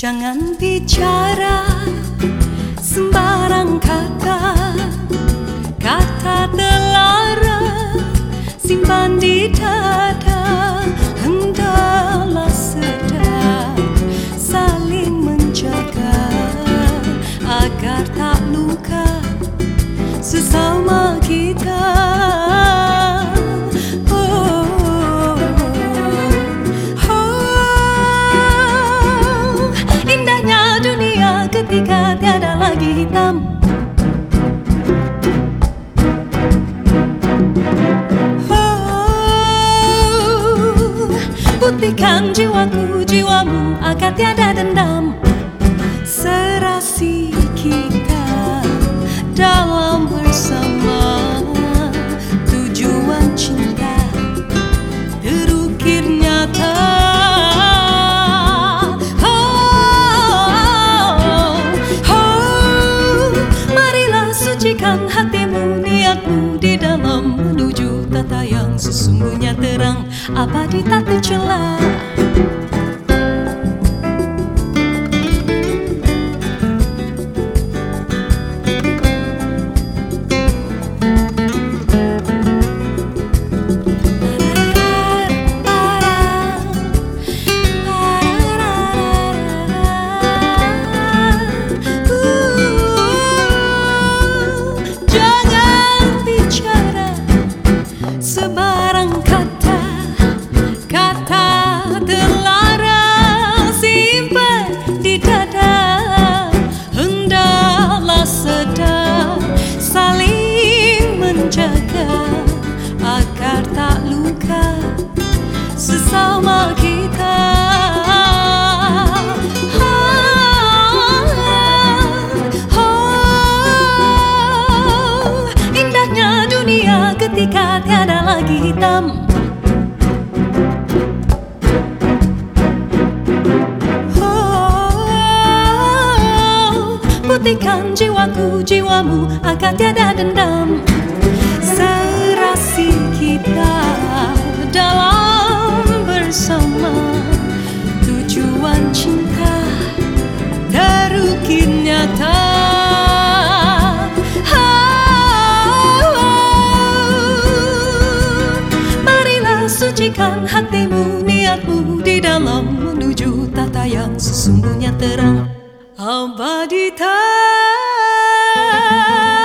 Jangan bicara sembarang kata, kata terlarang simpan di dada. Hendaklah sedang saling menjaga agar tak luka sesama kita. Ketika tiada lagi hitam, putihkan jiwaku, jiwamu agar tiada dendam. Serasi kita dalam bersama tujuan cinta terukir nyata. Sucikan hatimu, niatmu di dalam menuju tata yang sesungguhnya terang, abadi tak tercela. Sebarang kata, kata terlarang simpan di dada. Hendaklah sedang saling menjaga agar tak luka sesama kita. Indahnya dunia ketika tiada lagi hitam. Putihkan jiwaku, jiwamu agar tiada dendam. Serasi kita dalam bersama tujuan cinta terukir nyata. Sucikan hatimu, niatmu di dalam menuju tata yang sesungguhnya terang, abadi tak